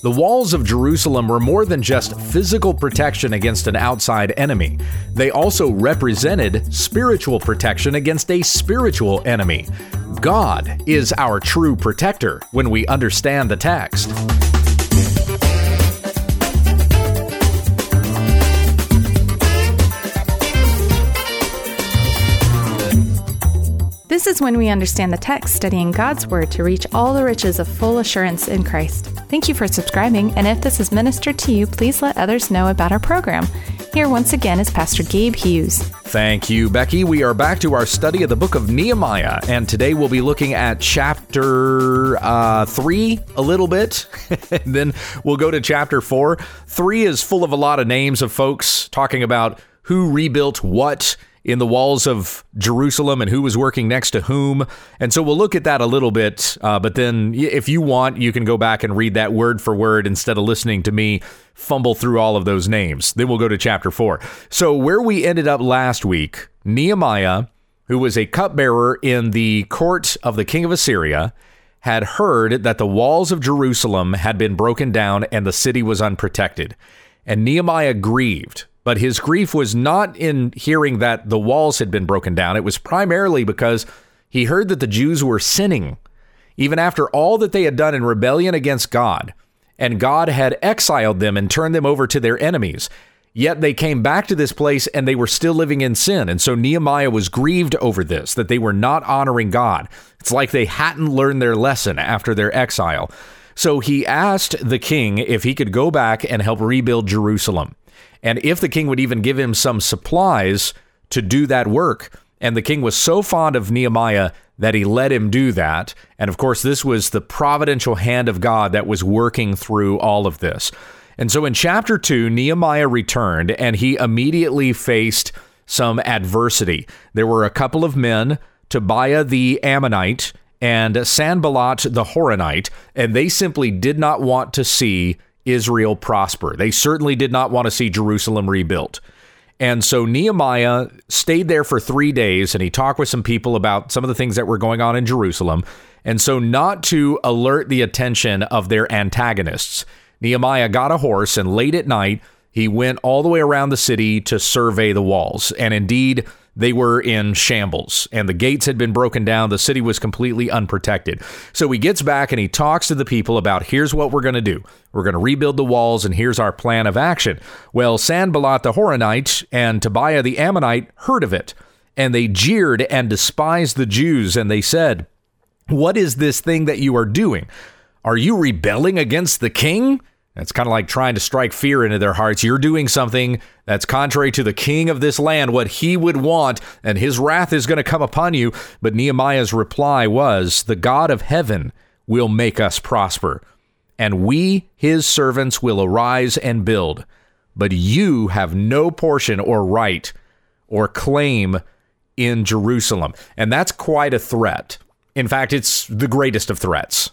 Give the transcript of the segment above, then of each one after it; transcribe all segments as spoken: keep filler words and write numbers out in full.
The walls of Jerusalem were more than just physical protection against an outside enemy. They also represented spiritual protection against a spiritual enemy. God is our true protector when we understand the text. This is When We Understand the Text, studying God's Word to reach all the riches of full assurance in Christ. Thank you for subscribing, and if this has ministered to you, please let others know about our program. Here once again is Pastor Gabe Hughes. Thank you, Becky. We are back to our study of the book of Nehemiah, and today we'll be looking at chapter uh, three a little bit, and then we'll go to chapter four. Three is full of a lot of names of folks talking about who rebuilt what in the walls of Jerusalem and who was working next to whom. And so we'll look at that a little bit. Uh, but then if you want, you can go back and read that word for word instead of listening to me fumble through all of those names. Then we'll go to chapter four. So where we ended up last week, Nehemiah, who was a cupbearer in the court of the king of Assyria, had heard that the walls of Jerusalem had been broken down and the city was unprotected. And Nehemiah grieved. But his grief was not in hearing that the walls had been broken down. It was primarily because he heard that the Jews were sinning, even after all that they had done in rebellion against God, and God had exiled them and turned them over to their enemies. Yet they came back to this place and they were still living in sin. And so Nehemiah was grieved over this, that they were not honoring God. It's like they hadn't learned their lesson after their exile. So he asked the king if he could go back and help rebuild Jerusalem. And if the king would even give him some supplies to do that work. And the king was so fond of Nehemiah that he let him do that. And of course, this was the providential hand of God that was working through all of this. And so in chapter two, Nehemiah returned and he immediately faced some adversity. There were a couple of men, Tobiah the Ammonite and Sanballat the Horonite, and they simply did not want to see Israel prosper. They certainly did not want to see Jerusalem rebuilt. And so Nehemiah stayed there for three days and he talked with some people about some of the things that were going on in Jerusalem. And so not to alert the attention of their antagonists, Nehemiah got a horse and late at night, he went all the way around the city to survey the walls. And indeed, they were in shambles and the gates had been broken down. The city was completely unprotected. So he gets back and he talks to the people about here's what we're going to do. We're going to rebuild the walls and here's our plan of action. Well, Sanballat the Horonite and Tobiah the Ammonite heard of it and they jeered and despised the Jews. And they said, "What is this thing that you are doing? Are you rebelling against the king?" It's kind of like trying to strike fear into their hearts. You're doing something that's contrary to the king of this land, what he would want, and his wrath is going to come upon you. But Nehemiah's reply was, "The God of heaven will make us prosper, and we, his servants, will arise and build. But you have no portion or right or claim in Jerusalem." And that's quite a threat. In fact, it's the greatest of threats.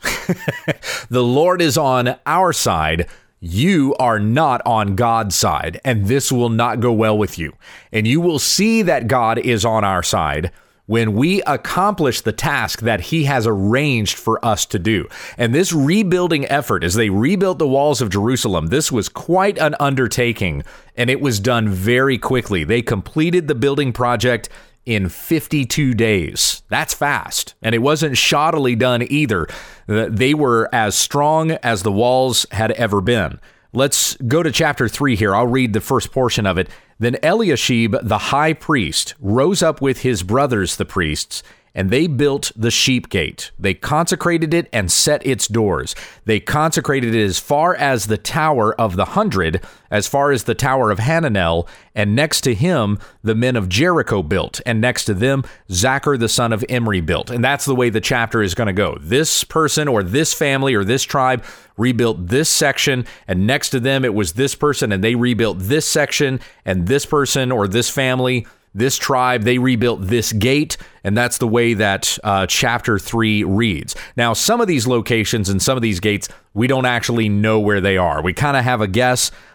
The Lord is on our side. You are not on God's side, and this will not go well with you. And you will see that God is on our side when we accomplish the task that he has arranged for us to do. And this rebuilding effort, as they rebuilt the walls of Jerusalem, this was quite an undertaking, and it was done very quickly. They completed the building project in fifty-two days. That's fast. And it wasn't shoddily done either. They were as strong as the walls had ever been. Let's go to chapter three here. I'll read the first portion of it. Then Eliashib, the high priest, rose up with his brothers, the priests, and they built the sheep gate. They consecrated it and set its doors. They consecrated it as far as the Tower of the Hundred, as far as the Tower of Hananel, and next to him, the men of Jericho built, and next to them, Zachar the son of Imri built. And that's the way the chapter is going to go. This person or this family or this tribe rebuilt this section, and next to them, it was this person, and they rebuilt this section, and this person or this family, this tribe, they rebuilt this gate, and that's the way that uh, chapter three reads. Now, some of these locations and some of these gates, we don't actually know where they are. We kind of have a guess.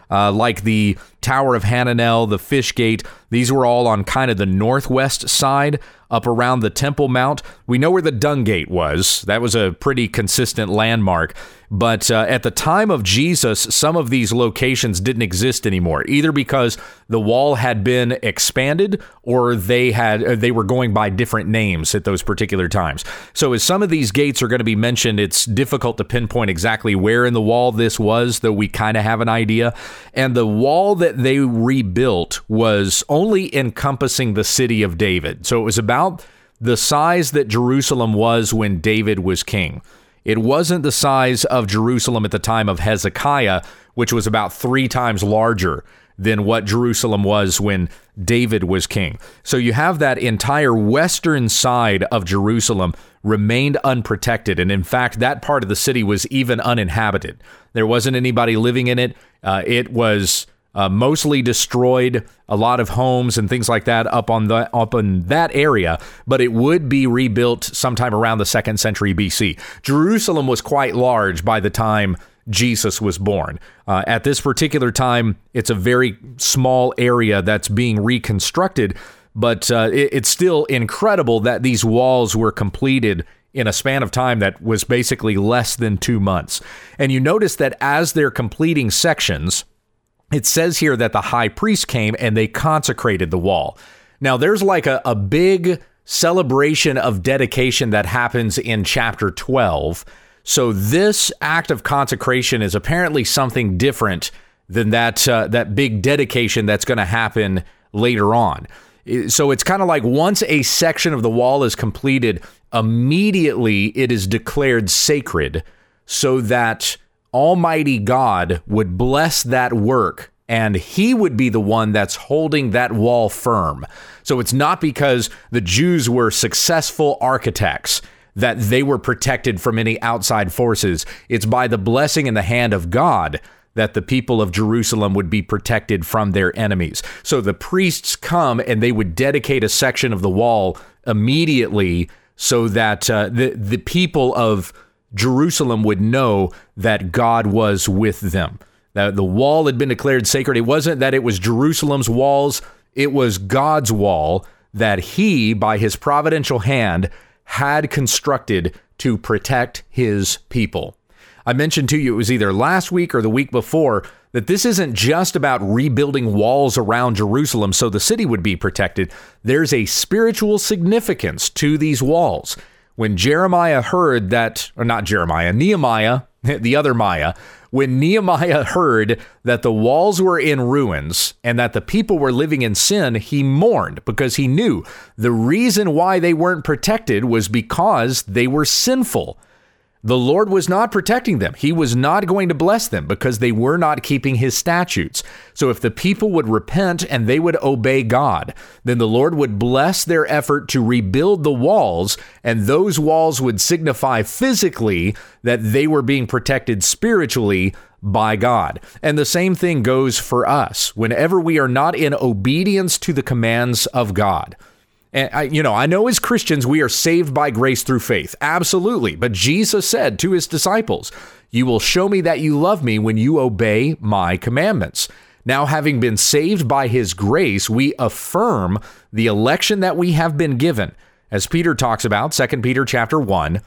uh, like the Tower of Hananel, the Fish Gate. These were all on kind of the northwest side, up around the Temple Mount. We know where the Dung Gate was. That was a pretty consistent landmark. But uh, at the time of Jesus, some of these locations didn't exist anymore, either because the wall had been expanded or they had uh, they were going by different names at those particular times. So as some of these gates are going to be mentioned, it's difficult to pinpoint exactly where in the wall this was, though we kind of have an idea. And the wall that they rebuilt was only encompassing the city of David. So it was about the size that Jerusalem was when David was king. It wasn't the size of Jerusalem at the time of Hezekiah, which was about three times larger than what Jerusalem was when David was king. So you have that entire western side of Jerusalem remained unprotected. And in fact, that part of the city was even uninhabited. There wasn't anybody living in it. Uh, it was uh, mostly destroyed, a lot of homes and things like that up on the up in that area, but it would be rebuilt sometime around the second century B C. Jerusalem was quite large by the time Jesus was born. Uh, at this particular time, it's a very small area that's being reconstructed, but uh, it, it's still incredible that these walls were completed in a span of time that was basically less than two months. And you notice that as they're completing sections, it says here that the high priest came and they consecrated the wall. Now, there's like a, a big celebration of dedication that happens in chapter twelve. So this act of consecration is apparently something different than that uh, that big dedication that's going to happen later on. So it's kind of like once a section of the wall is completed, immediately it is declared sacred so that Almighty God would bless that work and he would be the one that's holding that wall firm. So it's not because the Jews were successful architects that they were protected from any outside forces. It's by the blessing and the hand of God that the people of Jerusalem would be protected from their enemies. So the priests come and they would dedicate a section of the wall immediately so that uh, the, the people of Jerusalem would know that God was with them. That the wall had been declared sacred. It wasn't that it was Jerusalem's walls. It was God's wall that he, by his providential hand, had constructed to protect his people. I mentioned to you, it was either last week or the week before, that this isn't just about rebuilding walls around Jerusalem so the city would be protected. There's a spiritual significance to these walls. When Jeremiah heard that, or not Jeremiah, Nehemiah, the other Maya, when Nehemiah heard that the walls were in ruins and that the people were living in sin, he mourned because he knew the reason why they weren't protected was because they were sinful. The Lord was not protecting them. He was not going to bless them because they were not keeping his statutes. So if the people would repent and they would obey God, then the Lord would bless their effort to rebuild the walls, and those walls would signify physically that they were being protected spiritually by God. And the same thing goes for us. Whenever we are not in obedience to the commands of God, and I, you know, I know as Christians, we are saved by grace through faith. Absolutely. But Jesus said to his disciples, you will show me that you love me when you obey my commandments. Now, having been saved by his grace, we affirm the election that we have been given, as Peter talks about, Second Peter chapter one,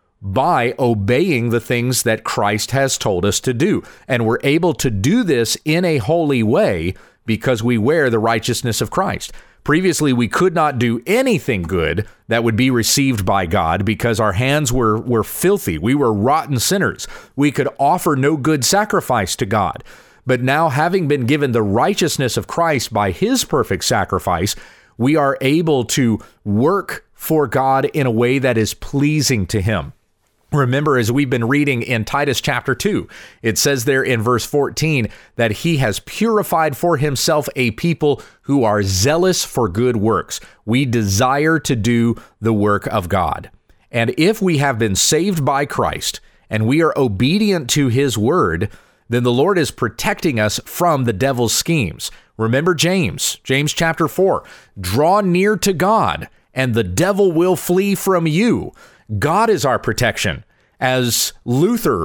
by obeying the things that Christ has told us to do. And we're able to do this in a holy way because we wear the righteousness of Christ. Previously, we could not do anything good that would be received by God because our hands were, were filthy. We were rotten sinners. We could offer no good sacrifice to God. But now, having been given the righteousness of Christ by his perfect sacrifice, we are able to work for God in a way that is pleasing to him. Remember, as we've been reading in Titus chapter two, it says there in verse fourteen that he has purified for himself a people who are zealous for good works. We desire to do the work of God. And if we have been saved by Christ and we are obedient to his word, then the Lord is protecting us from the devil's schemes. Remember James, James chapter four, draw near to God and the devil will flee from you. God is our protection. As Luther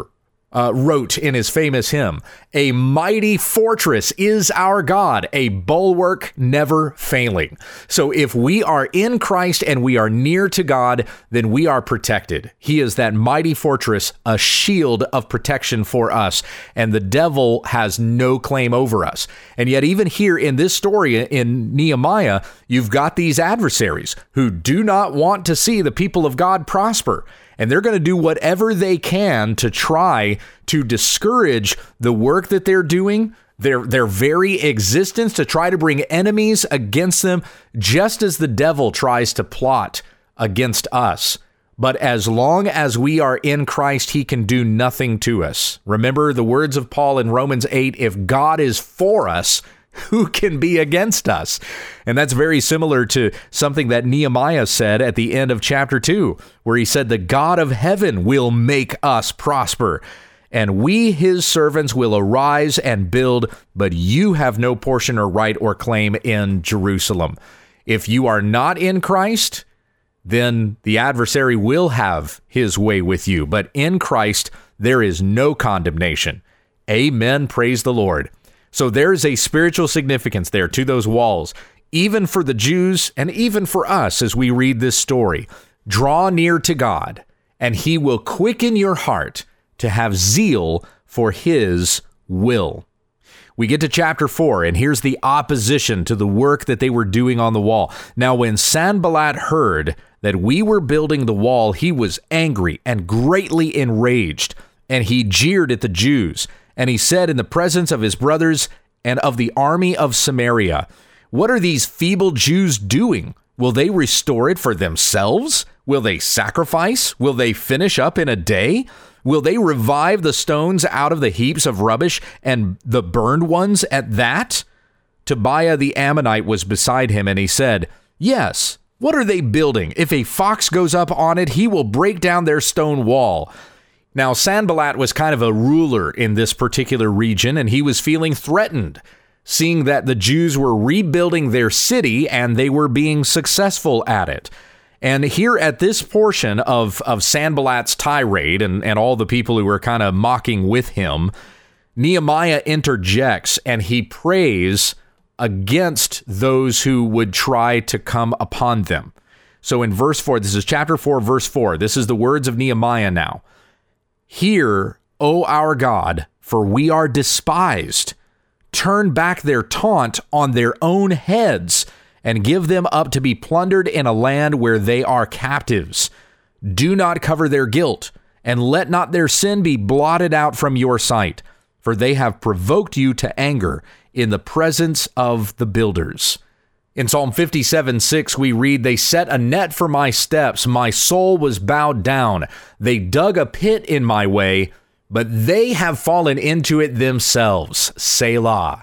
uh, wrote in his famous hymn, "A mighty fortress is our God, a bulwark never failing." So if we are in Christ and we are near to God, then we are protected. He is that mighty fortress, a shield of protection for us, and the devil has no claim over us. And yet even here in this story in Nehemiah, you've got these adversaries who do not want to see the people of God prosper. And they're going to do whatever they can to try to discourage the work that they're doing, their their very existence, to try to bring enemies against them, just as the devil tries to plot against us. But as long as we are in Christ, he can do nothing to us. Remember the words of Paul in Romans eight, if God is for us, who can be against us? And that's very similar to something that Nehemiah said at the end of chapter two, where he said, the God of heaven will make us prosper, and we, his servants, will arise and build, but you have no portion or right or claim in Jerusalem. If you are not in Christ, then the adversary will have his way with you. But in Christ, there is no condemnation. Amen. Praise the Lord. So there's a spiritual significance there to those walls, even for the Jews and even for us as we read this story. Draw near to God, and he will quicken your heart to have zeal for his will. We get to chapter four, and here's the opposition to the work that they were doing on the wall. Now, when Sanballat heard that we were building the wall, he was angry and greatly enraged, and he jeered at the Jews. And he said in the presence of his brothers and of the army of Samaria, what are these feeble Jews doing? Will they restore it for themselves? Will they sacrifice? Will they finish up in a day? Will they revive the stones out of the heaps of rubbish and the burned ones at that? Tobiah the Ammonite was beside him, and he said, yes, what are they building? If a fox goes up on it, he will break down their stone wall. Now, Sanballat was kind of a ruler in this particular region, and he was feeling threatened, seeing that the Jews were rebuilding their city and they were being successful at it. And here at this portion of, of Sanballat's tirade and, and all the people who were kind of mocking with him, Nehemiah interjects and he prays against those who would try to come upon them. So in verse four, this is chapter four, verse four, this is the words of Nehemiah now. Hear, O our God, for we are despised. Turn back their taunt on their own heads and give them up to be plundered in a land where they are captives. Do not cover their guilt, and let not their sin be blotted out from your sight, for they have provoked you to anger in the presence of the builders. In Psalm fifty-seven six, we read, they set a net for my steps. My soul was bowed down. They dug a pit in my way, but they have fallen into it themselves. Selah.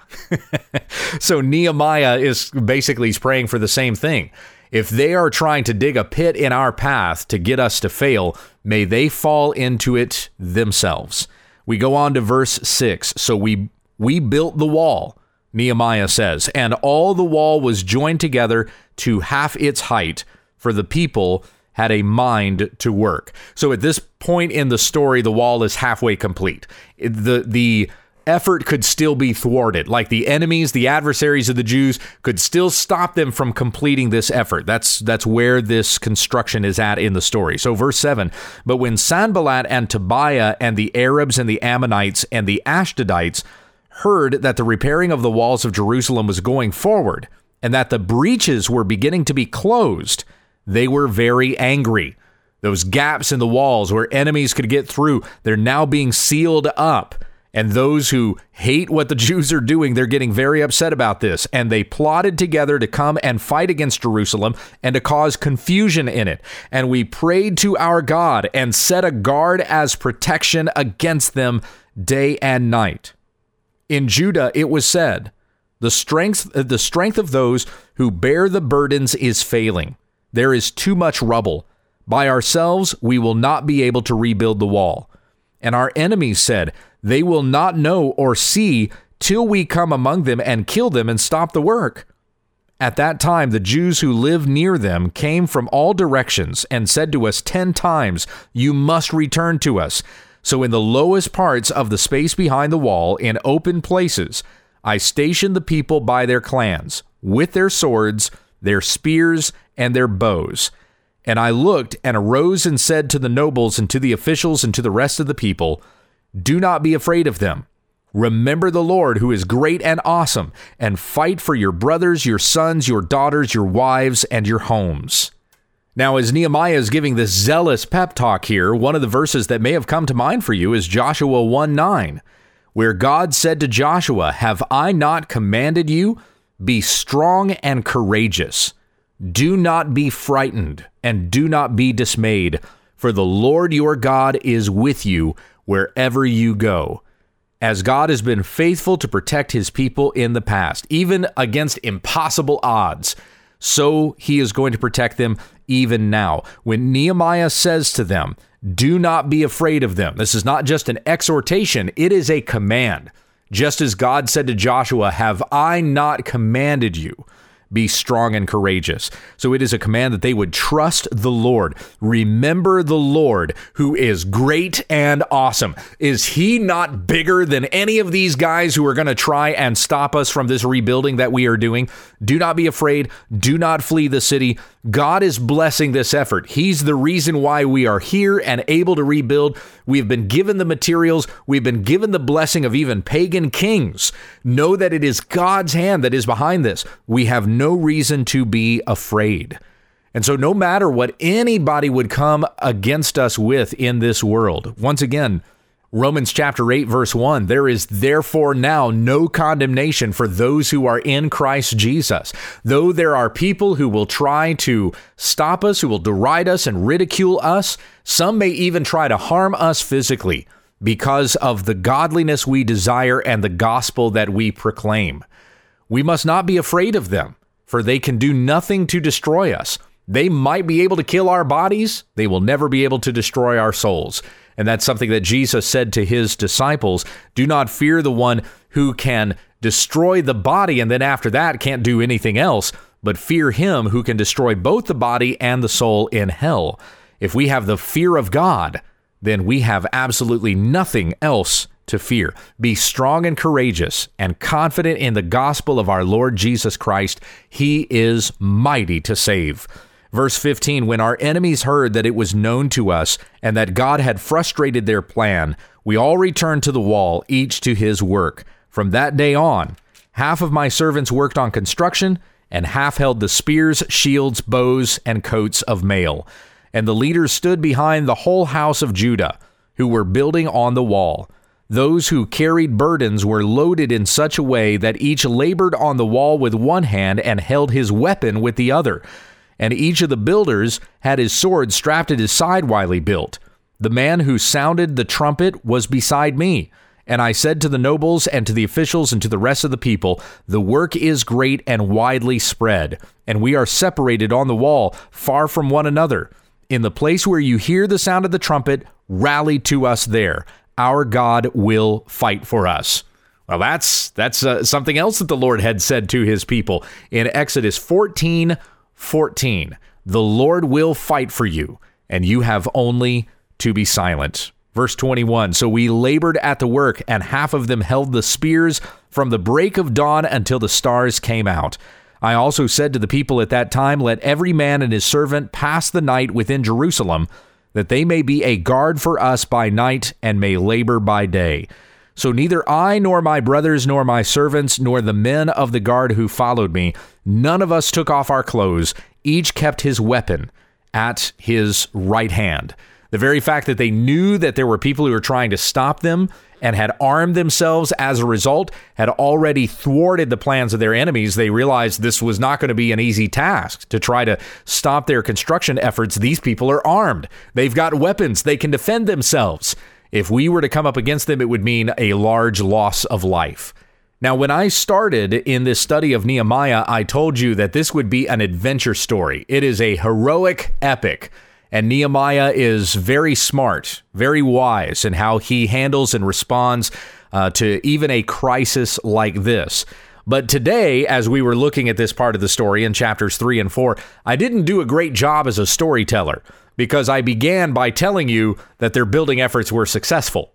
So Nehemiah is basically praying for the same thing. If they are trying to dig a pit in our path to get us to fail, may they fall into it themselves. We go on to verse six. So we we built the wall, Nehemiah says, and all the wall was joined together to half its height, for the people had a mind to work. So at this point in the story, the wall is halfway complete. The the effort could still be thwarted. Like the enemies, the adversaries of the Jews could still stop them from completing this effort. That's that's where this construction is at in the story. So verse seven, but when Sanballat and Tobiah and the Arabs and the Ammonites and the Ashdodites heard that the repairing of the walls of Jerusalem was going forward and that the breaches were beginning to be closed, they were very angry. Those gaps in the walls where enemies could get through, they're now being sealed up. And those who hate what the Jews are doing, they're getting very upset about this. And they plotted together to come and fight against Jerusalem and to cause confusion in it. And we prayed to our God and set a guard as protection against them day and night. In Judah, it was said, the strength, the strength of those who bear the burdens is failing. There is too much rubble. By ourselves, we will not be able to rebuild the wall. And our enemies said, they will not know or see till we come among them and kill them and stop the work. At that time, the Jews who lived near them came from all directions and said to us ten times, you must return to us. So in the lowest parts of the space behind the wall, in open places, I stationed the people by their clans, with their swords, their spears, and their bows. And I looked and arose and said to the nobles and to the officials and to the rest of the people, do not be afraid of them. Remember the Lord, who is great and awesome, and fight for your brothers, your sons, your daughters, your wives, and your homes. Now, as Nehemiah is giving this zealous pep talk here, one of the verses that may have come to mind for you is Joshua one nine, where God said to Joshua, have I not commanded you? Be strong and courageous. Do not be frightened, and do not be dismayed, for the Lord your God is with you wherever you go. As God has been faithful to protect his people in the past, even against impossible odds, so he is going to protect them even now. When Nehemiah says to them, do not be afraid of them, this is not just an exhortation, it is a command. Just as God said to Joshua, have I not commanded you? Be strong and courageous. So it is a command that they would trust the Lord. Remember the Lord, who is great and awesome. Is he not bigger than any of these guys who are going to try and stop us from this rebuilding that we are doing? Do not be afraid. Do not flee the city. God is blessing this effort. He's the reason why we are here and able to rebuild. We've been given the materials. We've been given the blessing of even pagan kings. Know that it is God's hand that is behind this. We have no reason to be afraid. And so no matter what anybody would come against us with in this world, once again, Romans chapter eight, verse one, there is therefore now no condemnation for those who are in Christ Jesus. Though there are people who will try to stop us, who will deride us and ridicule us, some may even try to harm us physically because of the godliness we desire and the gospel that we proclaim. We must not be afraid of them, for they can do nothing to destroy us. They might be able to kill our bodies. They will never be able to destroy our souls. And that's something that Jesus said to his disciples. Do not fear the one who can destroy the body and then after that can't do anything else, but fear him who can destroy both the body and the soul in hell. If we have the fear of God, then we have absolutely nothing else to fear. Be strong and courageous and confident in the gospel of our Lord Jesus Christ. He is mighty to save. Verse fifteen, when our enemies heard that it was known to us and that God had frustrated their plan, we all returned to the wall, each to his work. From that day on, half of my servants worked on construction and half held the spears, shields, bows, and coats of mail. And the leaders stood behind the whole house of Judah, who were building on the wall. Those who carried burdens were loaded in such a way that each labored on the wall with one hand and held his weapon with the other. And each of the builders had his sword strapped at his side while he built. The man who sounded the trumpet was beside me. And I said to the nobles and to the officials and to the rest of the people, the work is great and widely spread, and we are separated on the wall, far from one another. In the place where you hear the sound of the trumpet, rally to us there. Our God will fight for us. Well, that's that's uh, something else that the Lord had said to his people in Exodus fourteen fourteen. The Lord will fight for you, and you have only to be silent. Verse twenty-one, so we labored at the work, and half of them held the spears from the break of dawn until the stars came out. I also said to the people at that time, let every man and his servant pass the night within Jerusalem, that they may be a guard for us by night and may labor by day. So neither I nor my brothers nor my servants nor the men of the guard who followed me, none of us took off our clothes. Each kept his weapon at his right hand. The very fact that they knew that there were people who were trying to stop them and had armed themselves as a result had already thwarted the plans of their enemies. They realized this was not going to be an easy task to try to stop their construction efforts. These people are armed. They've got weapons. They can defend themselves. If we were to come up against them, it would mean a large loss of life. Now, when I started in this study of Nehemiah, I told you that this would be an adventure story. It is a heroic epic. And Nehemiah is very smart, very wise in how he handles and responds uh, to even a crisis like this. But today, as we were looking at this part of the story in chapters three and four, I didn't do a great job as a storyteller. because I began by telling you that their building efforts were successful.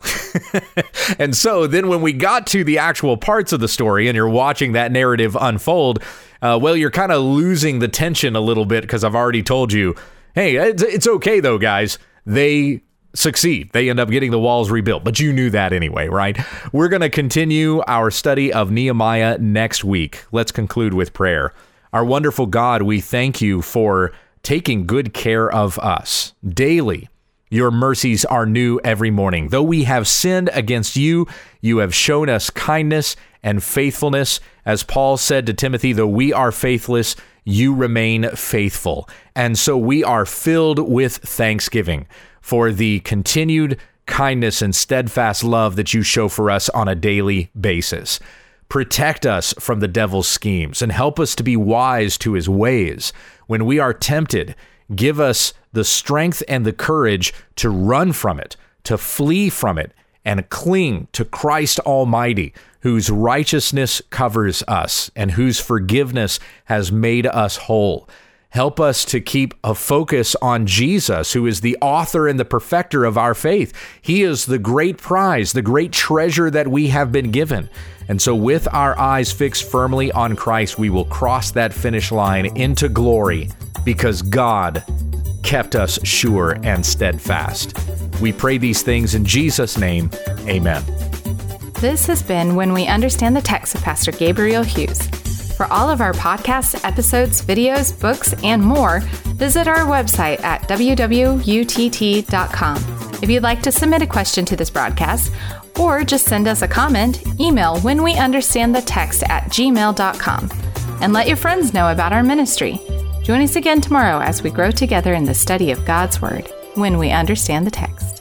And so then when we got to the actual parts of the story and you're watching that narrative unfold, uh, well, you're kind of losing the tension a little bit because I've already told you, hey, it's, it's okay though, guys. They succeed. They end up getting the walls rebuilt, but you knew that anyway, right? We're going to continue our study of Nehemiah next week. Let's conclude with prayer. Our wonderful God, we thank you for taking good care of us daily. Your mercies are new every morning. Though we have sinned against you, you have shown us kindness and faithfulness. As Paul said to Timothy, though we are faithless, you remain faithful. And so we are filled with thanksgiving for the continued kindness and steadfast love that you show for us on a daily basis. Protect us from the devil's schemes and help us to be wise to his ways. When we are tempted, give us the strength and the courage to run from it, to flee from it, and cling to Christ Almighty, whose righteousness covers us and whose forgiveness has made us whole. Help us to keep a focus on Jesus, who is the author and the perfecter of our faith. He is the great prize, the great treasure that we have been given. And so with our eyes fixed firmly on Christ, we will cross that finish line into glory because God kept us sure and steadfast. We pray these things in Jesus' name. Amen. This has been When We Understand the Text with Pastor Gabriel Hughes. For all of our podcasts, episodes, videos, books, and more, visit our website at w w w dot u t t dot com. If you'd like to submit a question to this broadcast, or just send us a comment, email whenweunderstandthetext at gmail dot com. And let your friends know about our ministry. Join us again tomorrow as we grow together in the study of God's Word, when we understand the text.